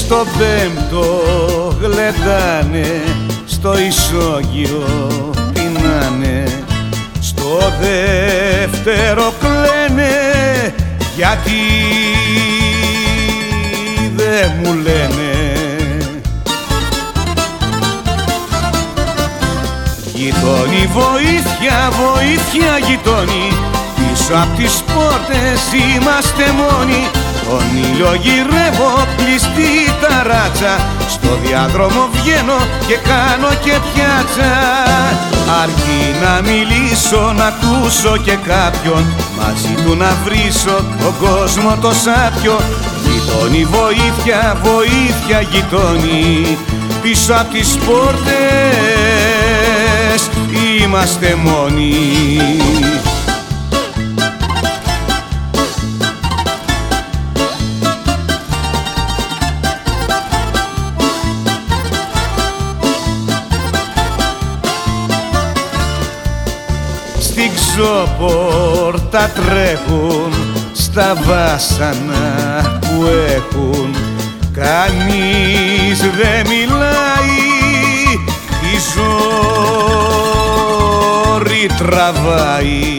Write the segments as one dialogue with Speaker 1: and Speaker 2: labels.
Speaker 1: στο πέμπτο γλεντάνε, στο ισόγειο πεινάνε, στο δεύτερο κλαίνε, γιατί δε μου λένε. Γειτόνι, βοήθεια, βοήθεια γειτόνι, πίσω απ' τις πόρτες είμαστε μόνοι. Τον ήλιο γυρεύω κλειστή ταράτσα, στο διάδρομο βγαίνω και κάνω και πιάτσα. Αρκεί να μιλήσω, να ακούσω και κάποιον, μαζί του να βρίσω τον κόσμο το σάπιο. Γειτόνι, βοήθεια, βοήθεια γειτόνι, πίσω απ' τις πόρτες είμαστε μόνοι. Στην ξόπορτα τρέχουν στα βάσανα που έχουν, κανείς δεν μιλάει, η ζόρη τραβάει.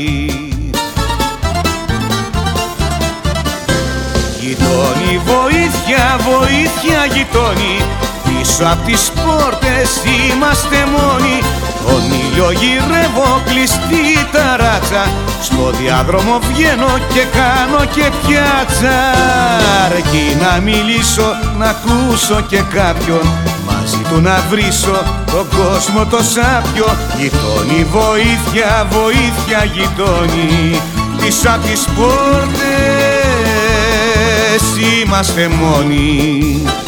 Speaker 1: Γειτόνι, βοήθεια, βοήθεια γειτόνι, πίσω απ' τις πόρτες είμαστε μόνοι. Τον ήλιο γυρεύω κλειστή ταράτσα, στο διάδρομο βγαίνω και κάνω και πιάτσα. Αρκεί να μιλήσω, να ακούσω και κάποιον, μαζί του να βρίσω τον κόσμο το σάπιο. Γειτόνι, βοήθεια, βοήθεια γειτόνι, πίσω απ' τις πόρτες είμαστε μόνοι.